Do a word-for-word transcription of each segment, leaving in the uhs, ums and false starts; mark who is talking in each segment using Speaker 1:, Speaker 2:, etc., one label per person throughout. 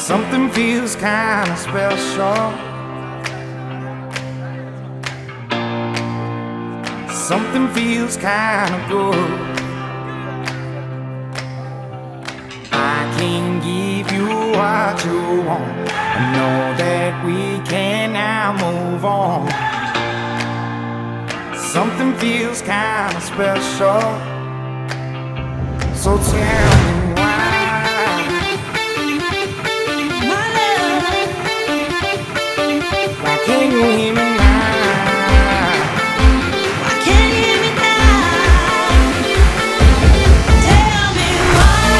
Speaker 1: Something feels kinda special. Something feels kinda good. I can give you what you want. I know that we can now move on. Something feels kinda special. So tell me why.
Speaker 2: My love,
Speaker 1: Why can't you hear me now?
Speaker 2: why can't you hear me now? Tell me why.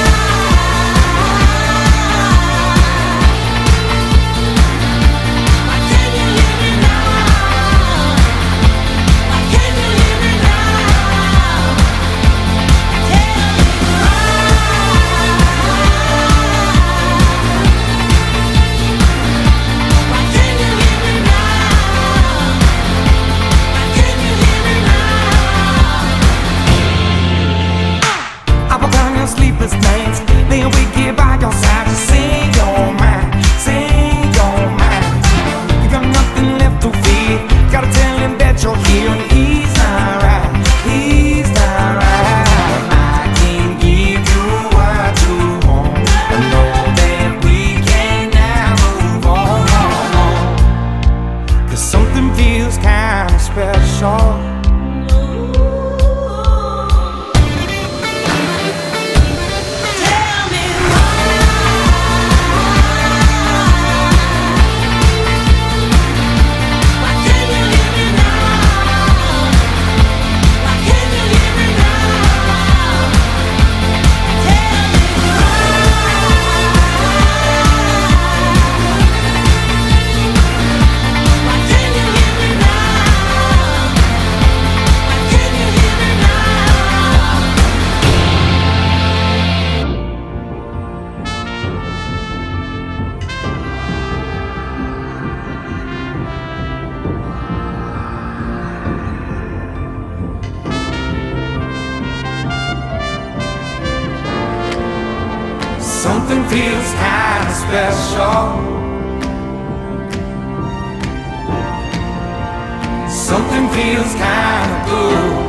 Speaker 2: Why can't you hear me now? Why can't you hear me now? Tell me why. Why can't you hear me now? Why can't you hear me now?
Speaker 1: Up on your sleepless nights, then we get by your side to sing your mind, sing your mind. You got nothing left to fear. Gotta tell him that you're here and he's not right. He's not right. I can give you what you want. I know that we can now move on. Cause something feels kinda special.
Speaker 2: Tell me why. Why can't you hear me now? Why can't you hear me now? Tell me why. Why can't you hear me now? Why can't you hear me now?
Speaker 1: Something feels kinda special. Something feels kinda good.